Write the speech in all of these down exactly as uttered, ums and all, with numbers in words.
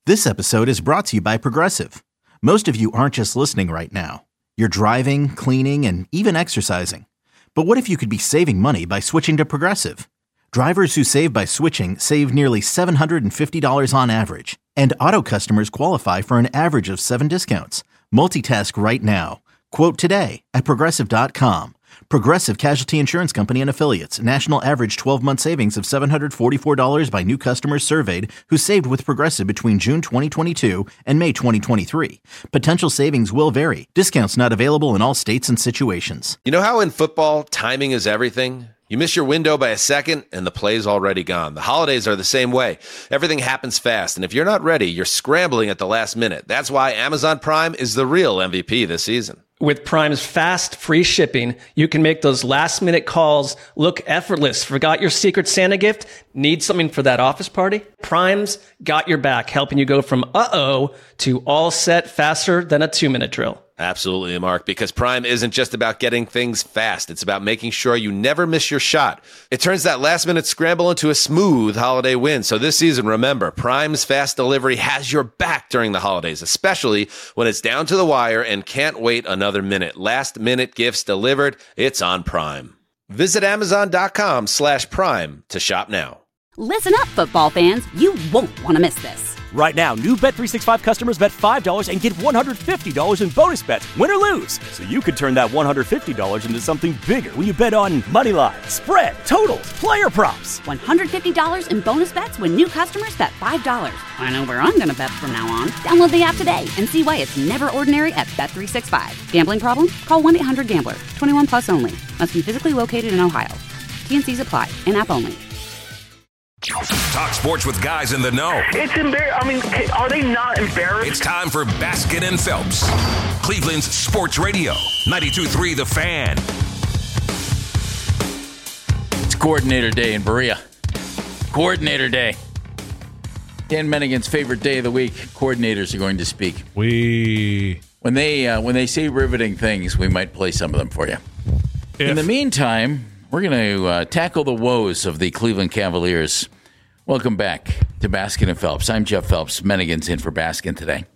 This episode is brought to you by Progressive. Most of you aren't just listening right now. You're driving, cleaning, and even exercising. But what if you could be saving money by switching to Progressive? Drivers who save by switching save nearly seven hundred fifty dollars on average. And auto customers qualify for an average of seven discounts. Multitask right now. Quote today at Progressive dot com. Progressive Casualty Insurance Company and Affiliates. National average twelve-month savings of seven hundred forty-four dollars by new customers surveyed who saved with Progressive between June twenty twenty-two and May twenty twenty-three. Potential savings will vary. Discounts not available in all states and situations. You know how in football, timing is everything? You miss your window by a second, and the play's already gone. The holidays are the same way. Everything happens fast, and if you're not ready, you're scrambling at the last minute. That's why Amazon Prime is the real M V P this season. With Prime's fast, free shipping, you can make those last-minute calls look effortless. Forgot your Secret Santa gift? Need something for that office party? Prime's got your back, helping you go from uh-oh to all set faster than a two-minute drill. Absolutely, Mark, because Prime isn't just about getting things fast. It's about making sure you never miss your shot. It turns that last-minute scramble into a smooth holiday win. So this season, remember, Prime's fast delivery has your back during the holidays, especially when it's down to the wire and can't wait another minute. Last-minute gifts delivered. It's on Prime. Visit Amazon.com slash Prime to shop now. Listen up, football fans. You won't want to miss this. Right now, new Bet three sixty-five customers bet five dollars and get one hundred fifty dollars in bonus bets, win or lose. So you could turn that one hundred fifty dollars into something bigger when you bet on money line, spread, totals, player props. one hundred fifty dollars in bonus bets when new customers bet five dollars. I know where I'm going to bet from now on. Download the app today and see why it's never ordinary at Bet three sixty-five. Gambling problem? Call one eight hundred gambler. twenty-one plus only. Must be physically located in Ohio. T N Cs apply. In-app only. Talk sports with guys in the know. It's embarrassing. I mean, are they not embarrassed? It's time for Baskin and Phelps, Cleveland's sports radio, ninety-two point three The Fan. It's Coordinator Day in Berea. Coordinator Day. Dan Mennigan's favorite day of the week. Coordinators are going to speak. We when they uh, when they say riveting things, we might play some of them for you. If. In the meantime, we're going to uh, tackle the woes of the Cleveland Cavaliers. Welcome back to Baskin and Phelps. I'm Jeff Phelps. Mennigan's in for Baskin today.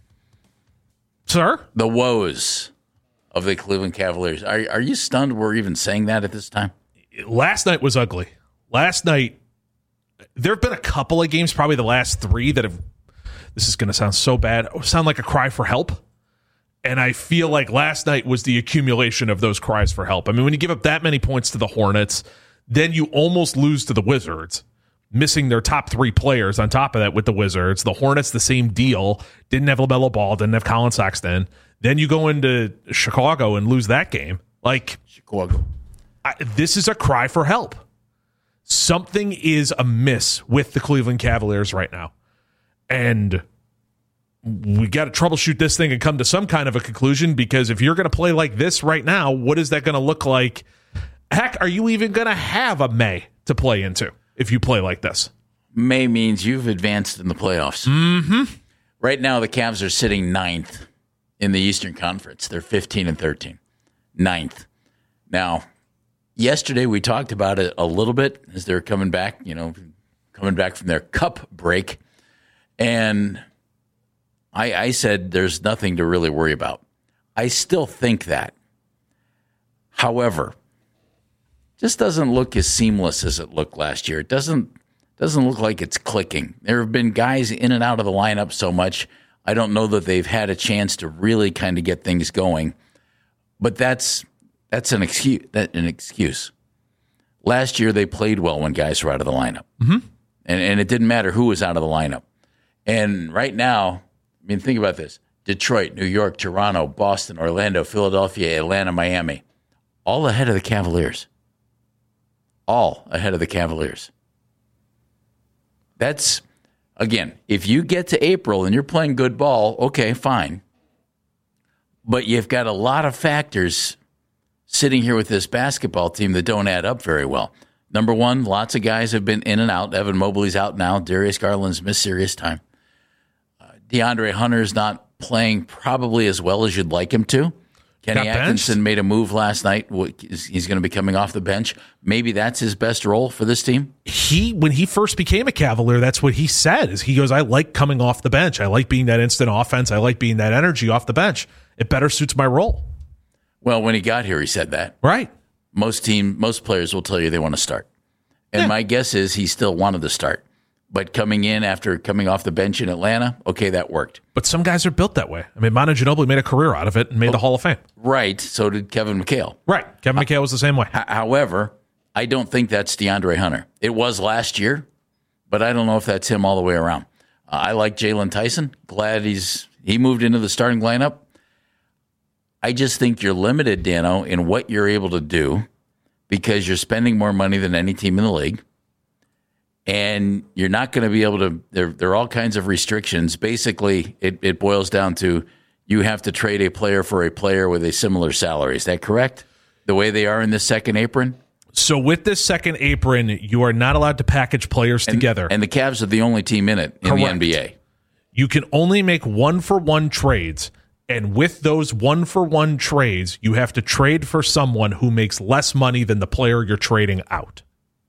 Sir? The woes of the Cleveland Cavaliers. Are, are you stunned we're even saying that at this time? Last night was ugly. Last night, there have been a couple of games, probably the last three, that have, this is going to sound so bad, sound like a cry for help. And I feel like last night was the accumulation of those cries for help. I mean, when you give up that many points to the Hornets, then you almost lose to the Wizards, missing their top three players on top of that with the Wizards. The Hornets, the same deal. Didn't have LaMelo Ball, didn't have Colin Sexton. Then you go into Chicago and lose that game. Like, Chicago. I, this is a cry for help. Something is amiss with the Cleveland Cavaliers right now. And we got to troubleshoot this thing and come to some kind of a conclusion, because if you're going to play like this right now, what is that going to look like? Heck, are you even going to have a May to play into if you play like this? May means you've advanced in the playoffs. Mm-hmm. Right now, the Cavs are sitting ninth in the Eastern Conference. They're fifteen and thirteen. Ninth. Now, yesterday we talked about it a little bit as they're coming back, you know, coming back from their cup break. And I, I said there's nothing to really worry about. I still think that. However, just doesn't look as seamless as it looked last year. It doesn't doesn't look like it's clicking. There have been guys in and out of the lineup so much, I don't know that they've had a chance to really kind of get things going. But that's that's an excuse. That an excuse. Last year they played well when guys were out of the lineup, mm-hmm. and and it didn't matter who was out of the lineup. And right now, I mean, think about this: Detroit, New York, Toronto, Boston, Orlando, Philadelphia, Atlanta, Miami, all ahead of the Cavaliers. All ahead of the Cavaliers. That's, again, if you get to April and you're playing good ball, okay, fine. But you've got a lot of factors sitting here with this basketball team that don't add up very well. Number one, lots of guys have been in and out. Evan Mobley's out now. Darius Garland's missed serious time. Uh, DeAndre Hunter's not playing probably as well as you'd like him to. Kenny got Atkinson benched. made a move last night. He's going to be coming off the bench. Maybe that's his best role for this team. He, when he first became a Cavalier, that's what he said. Is he goes, I like coming off the bench. I like being that instant offense. I like being that energy off the bench. It better suits my role. Well, when he got here, he said that. Right. Most team, most players will tell you they want to start. And Yeah. my guess is he still wanted to start. But coming in after coming off the bench in Atlanta, okay, that worked. But some guys are built that way. I mean, Manu Ginobili made a career out of it and made the Hall of Fame. Right. So did Kevin McHale. Right. Kevin McHale was the same way. H- however, I don't think that's DeAndre Hunter. It was last year, but I don't know if that's him all the way around. Uh, I like Jalen Tyson. Glad he's he moved into the starting lineup. I just think you're limited, Dano, in what you're able to do because you're spending more money than any team in the league. And you're not going to be able to, there, there are all kinds of restrictions. Basically, it, it boils down to you have to trade a player for a player with a similar salary. Is that correct? The way they are in this second apron? So with this second apron, you are not allowed to package players And, together. and the Cavs are the only team in it in Correct. the N B A. You can only make one-for-one trades. And with those one-for-one trades, you have to trade for someone who makes less money than the player you're trading out.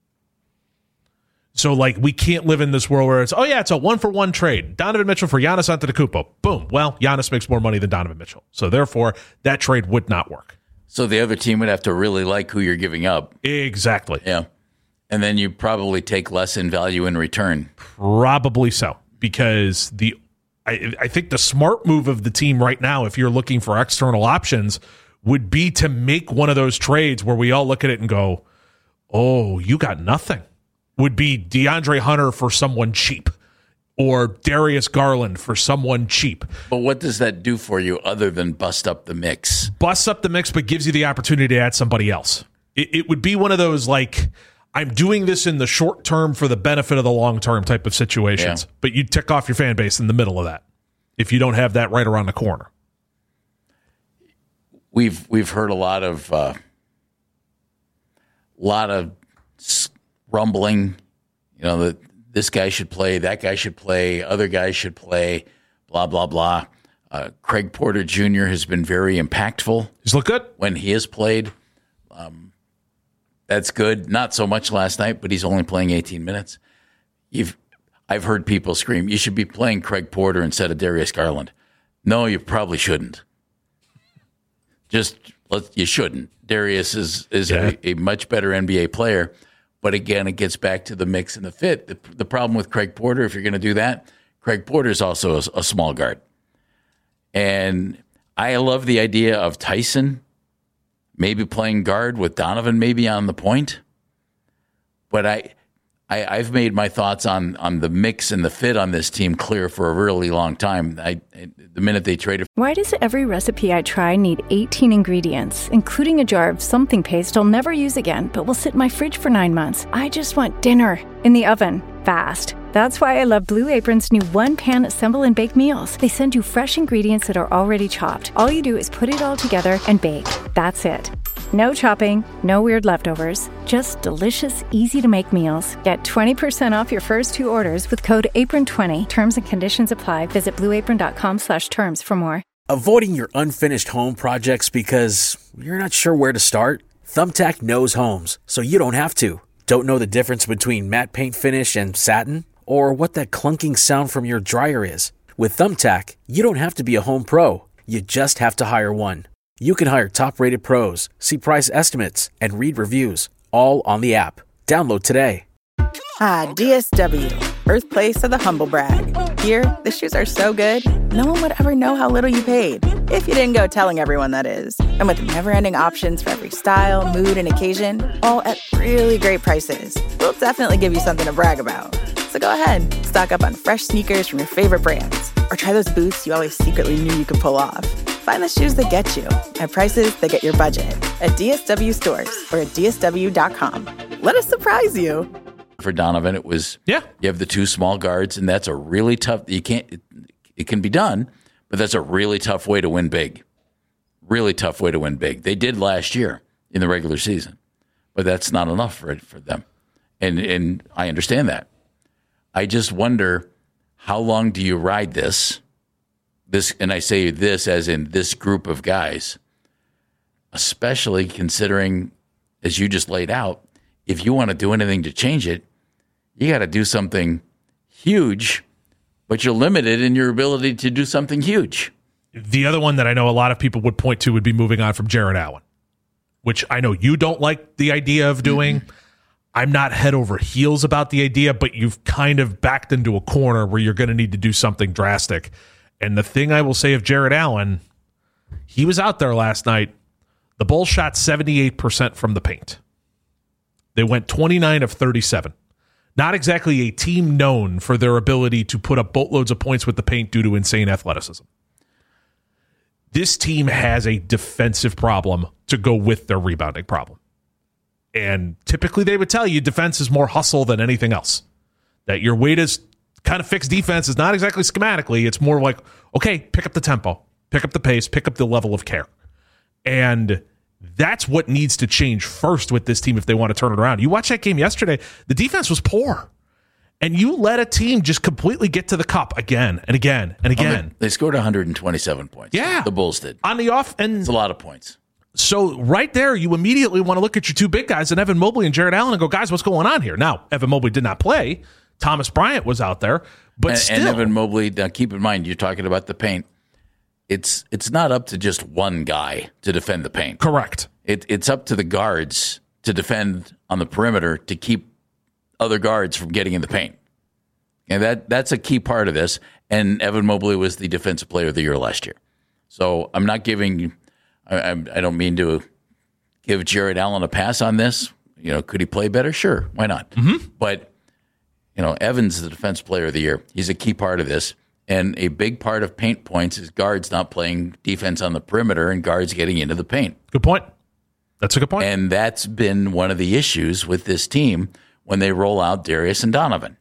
So, like, we can't live in this world where it's, oh, yeah, it's a one-for-one trade. Donovan Mitchell for Giannis Antetokounmpo. Boom. Well, Giannis makes more money than Donovan Mitchell. So, therefore, that trade would not work. So the other team would have to really like who you're giving up. Exactly. Yeah. And then you probably take less in value in return. Probably so. Because the I, I think the smart move of the team right now, if you're looking for external options, would be to make one of those trades where we all look at it and go, oh, you got nothing. Would be DeAndre Hunter for someone cheap or Darius Garland for someone cheap. But what does that do for you other than bust up the mix? Busts up the mix, but gives you the opportunity to add somebody else. It, it would be one of those, like, I'm doing this in the short term for the benefit of the long term type of situations. Yeah. But you tick off your fan base in the middle of that if you don't have that right around the corner. We've we've heard a lot of uh, lot of rumbling, you know, that this guy should play, that guy should play, other guys should play, blah, blah, blah. Uh, Craig Porter Junior has been very impactful. He's looked good. When he has played. Um, that's good. Not so much last night, but he's only playing eighteen minutes. You've, I've heard people scream, you should be playing Craig Porter instead of Darius Garland. No, you probably shouldn't. Just, let, you shouldn't. Darius is, is Yeah. a, a much better N B A player. But again, it gets back to the mix and the fit. The, the problem with Craig Porter, if you're going to do that, Craig Porter is also a, a small guard. And I love the idea of Tyson maybe playing guard with Donovan maybe on the point. But I, I, I've made my thoughts on, on the mix and the fit on this team clear for a really long time. I, I, the minute they traded. Why does every recipe I try need eighteen ingredients, including a jar of something paste I'll never use again, but will sit in my fridge for nine months? I just want dinner in the oven, fast. That's why I love Blue Apron's new one-pan assemble and bake meals. They send you fresh ingredients that are already chopped. All you do is put it all together and bake. That's it. No chopping, no weird leftovers, just delicious, easy-to-make meals. Get twenty percent off your first two orders with code apron twenty. Terms and conditions apply. Visit blueapron.com slash terms for more. Avoiding your unfinished home projects because you're not sure where to start? Thumbtack knows homes, so you don't have to. Don't know the difference between matte paint finish and satin? Or what that clunking sound from your dryer is? With Thumbtack, you don't have to be a home pro. You just have to hire one. You can hire top-rated pros, see price estimates, and read reviews, all on the app. Download today. Ah, D S W, birthplace of the humble brag. Here, the shoes are so good, no one would ever know how little you paid. If you didn't go telling everyone, that is. And with never-ending options for every style, mood, and occasion, all at really great prices, we'll definitely give you something to brag about. So go ahead, stock up on fresh sneakers from your favorite brands, or try those boots you always secretly knew you could pull off. Find the shoes that get you at prices that get your budget at D S W stores or at D S W dot com. Let us surprise you. For Donovan, it was, yeah. You have the two small guards, and that's a really tough, you can't, it, it can be done, but that's a really tough way to win big. Really tough way to win big. They did last year in the regular season, but that's not enough for for them. And and I understand that. I just wonder, how long do you ride this? This, and I say this as in this group of guys, especially considering, as you just laid out, if you want to do anything to change it, you got to do something huge, but you're limited in your ability to do something huge. The other one that I know a lot of people would point to would be moving on from Jared Allen, which I know you don't like the idea of doing. Mm-hmm. I'm not head over heels about the idea, but you've kind of backed into a corner where you're going to need to do something drastic. And the thing I will say of Jared Allen, he was out there last night. The Bulls shot seventy-eight percent from the paint. They went twenty-nine of thirty-seven. Not exactly a team known for their ability to put up boatloads of points with the paint due to insane athleticism. This team has a defensive problem to go with their rebounding problem. And typically they would tell you defense is more hustle than anything else. That your way to kind of fix defense is not exactly schematically. It's more like, okay, pick up the tempo, pick up the pace, pick up the level of care. And that's what needs to change first with this team if they want to turn it around. You watch that game yesterday, the defense was poor. And you let a team just completely get to the cup again and again and again. I mean, they scored one hundred twenty-seven points. Yeah. The Bulls did. On the off, and it's a lot of points. So right there, you immediately want to look at your two big guys, and Evan Mobley and Jared Allen, and go, guys, what's going on here? Now, Evan Mobley did not play. Thomas Bryant was out there. But and, still. And Evan Mobley, now keep in mind, you're talking about the paint. It's it's not up to just one guy to defend the paint. Correct. It, it's up to the guards to defend on the perimeter to keep other guards from getting in the paint. And that that's a key part of this. And Evan Mobley was the Defensive Player of the Year last year. So I'm not giving, I, I don't mean to give Jared Allen a pass on this. You know, could he play better? Sure, why not? Mm-hmm. But, you know, Evans is the Defensive Player of the Year. He's a key part of this. And a big part of paint points is guards not playing defense on the perimeter and guards getting into the paint. Good point. That's a good point. And that's been one of the issues with this team when they roll out Darius and Donovan.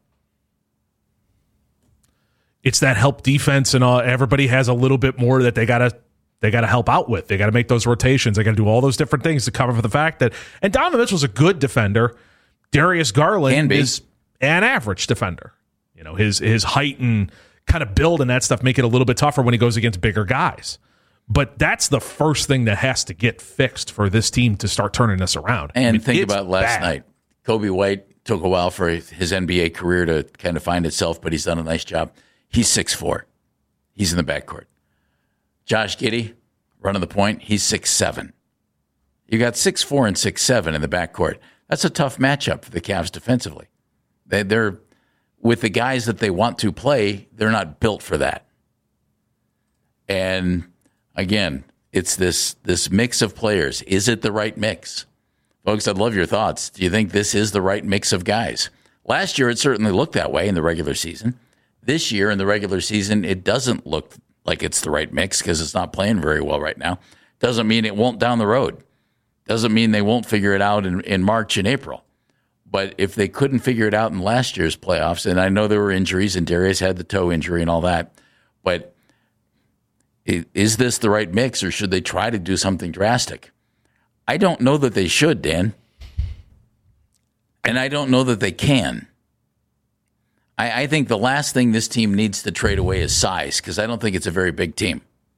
It's that help defense, and all, everybody has a little bit more that they gotta they gotta help out with. They gotta make those rotations. They gotta do all those different things to cover for the fact that. And Donovan Mitchell's a good defender. Darius Garland is an average defender. You know, his his height and kind of build and that stuff make it a little bit tougher when he goes against bigger guys. But that's the first thing that has to get fixed for this team to start turning this around. And I mean, think it's about last bad. night. Kobe White took a while for his N B A career to kind of find itself, but he's done a nice job. He's six foot four. He's in the backcourt. Josh Giddey, running the point, he's six foot seven. You got six foot four and six foot seven in the backcourt. That's a tough matchup for the Cavs defensively. They, they're, with the guys that they want to play, they're not built for that. And again, it's this this mix of players. Is it the right mix? Folks, I'd love your thoughts. Do you think this is the right mix of guys? Last year, it certainly looked that way in the regular season. This year in the regular season, it doesn't look like it's the right mix because it's not playing very well right now. Doesn't mean it won't down the road. Doesn't mean they won't figure it out in, in March and April. But if they couldn't figure it out in last year's playoffs, and I know there were injuries, and Darius had the toe injury and all that, but is this the right mix, or should they try to do something drastic? I don't know that they should, Dan. And I don't know that they can. I, I think the last thing this team needs to trade away is size, because I don't think it's a very big team.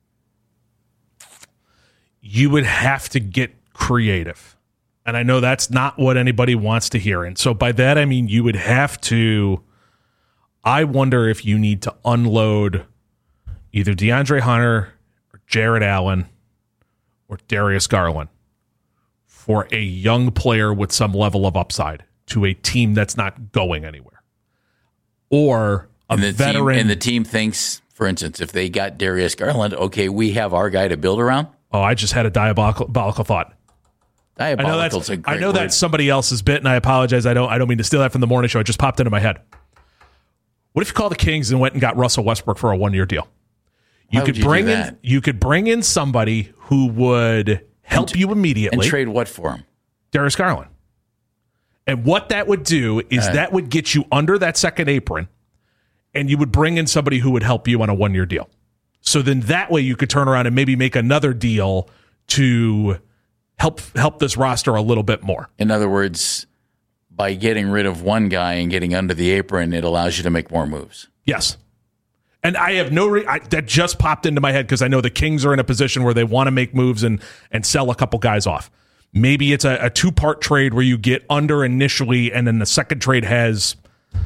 You would have to get creative. And I know that's not what anybody wants to hear. And so by that, I mean you would have to, I wonder if you need to unload either DeAndre Hunter or Jared Allen or Darius Garland for a young player with some level of upside to a team that's not going anywhere. Or a and the veteran. Team, and the team thinks, for instance, if they got Darius Garland, okay, we have our guy to build around. Oh, I just had a diabolical, diabolical thought. Diabolical. I know that's, a great I know word. that's somebody else's bit, and I apologize. I don't I don't mean to steal that from the morning show. It just popped into my head. What if you called the Kings and went and got Russell Westbrook for a one-year deal? You Why could would you bring do in that? you could bring in somebody who would help And- you immediately. And trade what for him? Darius Garland. And what that would do is Uh, that would get you under that second apron, and you would bring in somebody who would help you on a one-year deal. So then that way you could turn around and maybe make another deal to help help this roster a little bit more. In other words, by getting rid of one guy and getting under the apron, it allows you to make more moves. Yes. And I have no re- I, that just popped into my head because I know the Kings are in a position where they want to make moves and and sell a couple guys off. Maybe it's a, a two-part trade where you get under initially, and then the second trade has,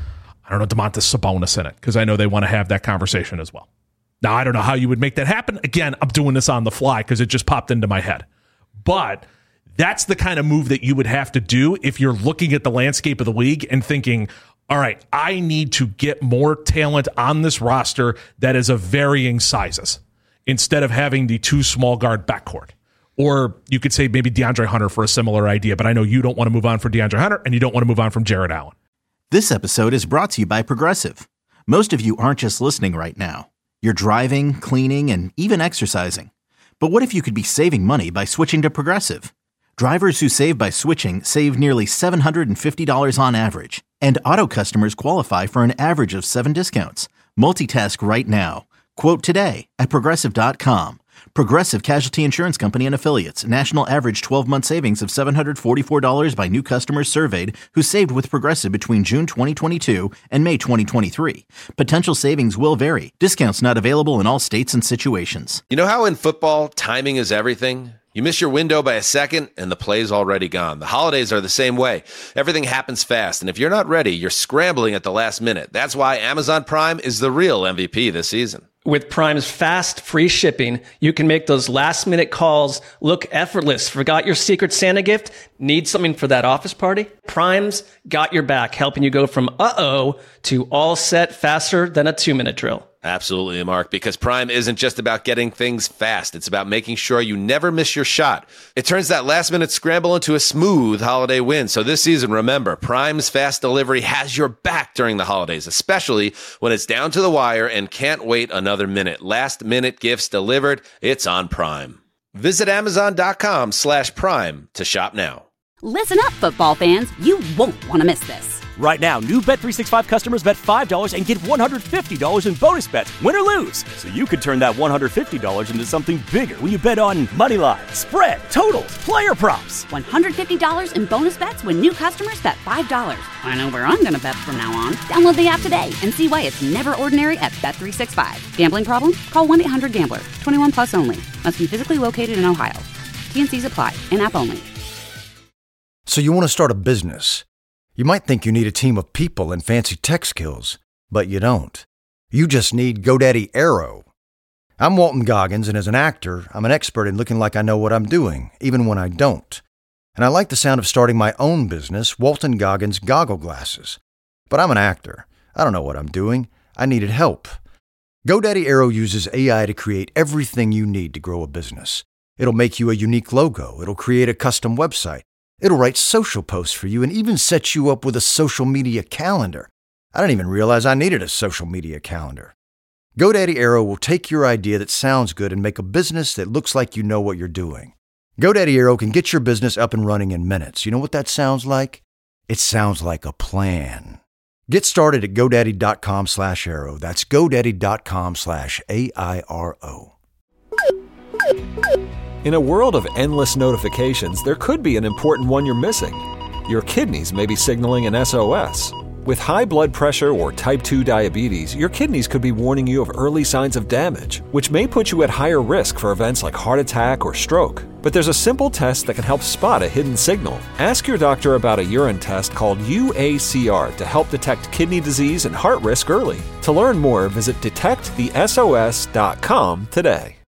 I don't know, Domantas Sabonis in it, because I know they want to have that conversation as well. Now, I don't know how you would make that happen. Again, I'm doing this on the fly because it just popped into my head. But that's the kind of move that you would have to do if you're looking at the landscape of the league and thinking, all right, I need to get more talent on this roster that is of varying sizes instead of having the two small guard backcourt. Or you could say maybe DeAndre Hunter for a similar idea, but I know you don't want to move on from DeAndre Hunter and you don't want to move on from Jared Allen. This episode is brought to you by Progressive. Most of you aren't just listening right now. You're driving, cleaning, and even exercising. But what if you could be saving money by switching to Progressive? Drivers who save by switching save nearly seven hundred fifty dollars on average. And auto customers qualify for an average of seven discounts. Multitask right now. Quote today at Progressive dot com. Progressive Casualty Insurance Company and Affiliates. National average twelve-month savings of seven hundred forty-four dollars by new customers surveyed who saved with Progressive between June twenty twenty-two and May twenty twenty-three. Potential savings will vary. Discounts not available in all states and situations. You know how in football, timing is everything? You miss your window by a second, and the play's already gone. The holidays are the same way. Everything happens fast, and if you're not ready, you're scrambling at the last minute. That's why Amazon Prime is the real M V P this season. With Prime's fast, free shipping, you can make those last-minute calls look effortless. Forgot your Secret Santa gift? Need something for that office party? Prime's got your back, helping you go from uh-oh to all set faster than a two-minute drill. Absolutely, Mark, because Prime isn't just about getting things fast. It's about making sure you never miss your shot. It turns that last-minute scramble into a smooth holiday win. So this season, remember, Prime's fast delivery has your back during the holidays, especially when it's down to the wire and can't wait another minute. Last-minute gifts delivered. It's on Prime. Visit Amazon.com slash Prime to shop now. Listen up, football fans. You won't want to miss this. Right now, new Bet three sixty-five customers bet five dollars and get one hundred fifty dollars in bonus bets, win or lose. So you could turn that one hundred fifty dollars into something bigger when you bet on money lines, spread, totals, player props. one hundred fifty dollars in bonus bets when new customers bet five dollars. I know where I'm going to bet from now on. Download the app today and see why it's never ordinary at Bet three sixty-five. Gambling problem? Call one eight hundred gambler. twenty-one plus only. Must be physically located in Ohio. T and C's apply. In-app only. So you want to start a business. You might think you need a team of people and fancy tech skills, but you don't. You just need GoDaddy Aero. I'm Walton Goggins, and as an actor, I'm an expert in looking like I know what I'm doing, even when I don't. And I like the sound of starting my own business, Walton Goggins Goggle Glasses. But I'm an actor. I don't know what I'm doing. I needed help. GoDaddy Aero uses A I to create everything you need to grow a business. It'll make you a unique logo. It'll create a custom website. It'll write social posts for you and even set you up with a social media calendar. I didn't even realize I needed a social media calendar. GoDaddy Aero will take your idea that sounds good and make a business that looks like you know what you're doing. GoDaddy Aero can get your business up and running in minutes. You know what that sounds like? It sounds like a plan. Get started at GoDaddy.com slash Aero. That's GoDaddy.com slash A I R O. In a world of endless notifications, there could be an important one you're missing. Your kidneys may be signaling an S O S. With high blood pressure or type two diabetes, your kidneys could be warning you of early signs of damage, which may put you at higher risk for events like heart attack or stroke. But there's a simple test that can help spot a hidden signal. Ask your doctor about a urine test called U A C R to help detect kidney disease and heart risk early. To learn more, visit detect the S O S dot com today.